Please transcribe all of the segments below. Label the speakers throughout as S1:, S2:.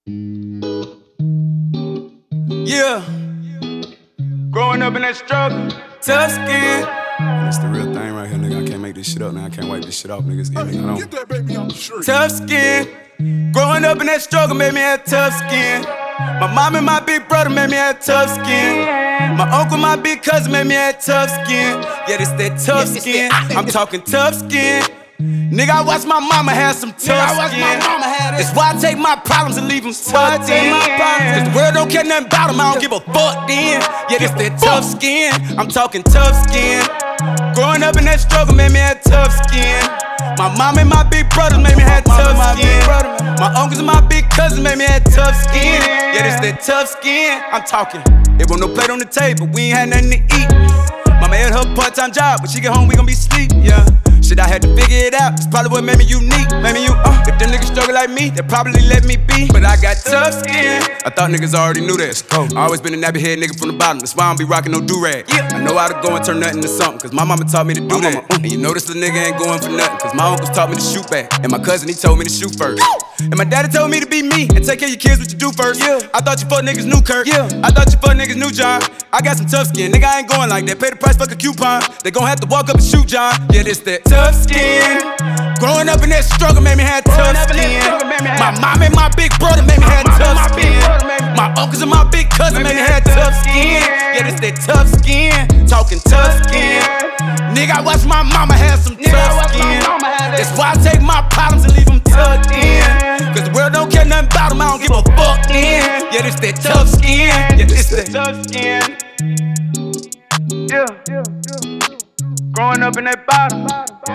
S1: Yeah, growing up in that struggle, tough skin.
S2: That's the real thing right here, nigga. I can't make this shit up now. I can't wipe this shit off, niggas.
S3: Get that baby on the street.
S1: Tough skin. Growing up in that struggle made me have tough skin. My mom and my big brother made me have tough skin. My uncle, my big cousin made me have tough skin. Yeah, this that tough skin. I'm talking tough skin. Nigga, I watched my mama have some tough skin. That's why I take my problems and leave them tucked in. Cause the world don't care nothing about them, I don't give a fuck then. Yeah, this that tough skin. I'm talking tough skin. Growing up in that struggle made me have tough skin. My mom and my big brothers made me have tough skin. My uncles and my big cousins made me have tough skin. Yeah, this that tough skin. I'm talking. There was no plate on the table, we ain't had nothing to eat. Mama had her part-time job, when she get home we gon' be sleep. Yeah. Shit, I had to figure it out. It's probably what made me unique. Made me if them niggas struggle like me, they probably let me be. But I got tough skin.
S2: I thought niggas already knew this. I always been a nappy head nigga from the bottom. That's why I don't be rocking no do-rag. I know how to go and turn nothing into something, cause my mama taught me to do that. And you notice the nigga ain't going for nothing, cause my uncles taught me to shoot back. And my cousin, he told me to shoot first. And my daddy told me to be me and take care of your kids, what you do first. I thought you fuck niggas knew Kirk. I thought you fuck niggas knew John. I got some tough skin, nigga, I ain't going like that. Pay the price, fuck a coupon. They gon' have to walk up and shoot John. Yeah, this that tough skin. Growing up in that struggle made me have tough skin. My mom and my big brother made me have tough skin. My uncles and my big cousin made me have tough skin. Yeah, this that tough skin. Talking tough skin. Nigga, I watched my mama have some tough skin. That's why I take my problems and leave them tucked in. Cause the world don't care nothing about them, I don't give a fuck then. Yeah, this that tough skin. Yeah, this that tough skin. Yeah. Growing up in that bottom.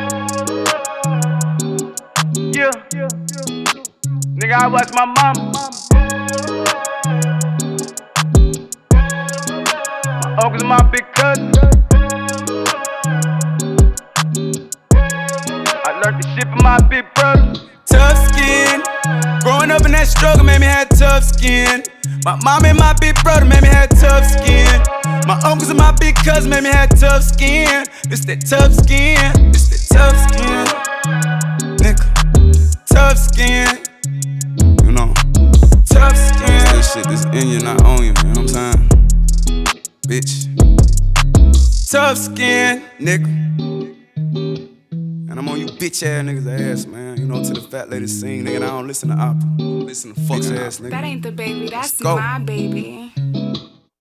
S2: Yeah. Nigga, I watch my mama. My uncles and my big cousins. I learned the shit from my big brother. Tough skin. Growing up in that struggle made me have tough skin. My mom and my big brother made me have tough skin. My uncles and my big cousins made me have tough skin. This that tough skin. This that tough skin. Nigga. Tough skin. You know,
S1: Tough skin.
S2: this shit, this in you, not on you. You know what I'm saying? Bitch.
S1: Tough skin.
S2: Nigga. And I'm on you bitch ass niggas ass, man. You know, to the fat lady sing, nigga. And I don't listen to opera. Listen to fuck ass nigga.
S4: That ain't the baby, that's
S2: go.
S4: my baby.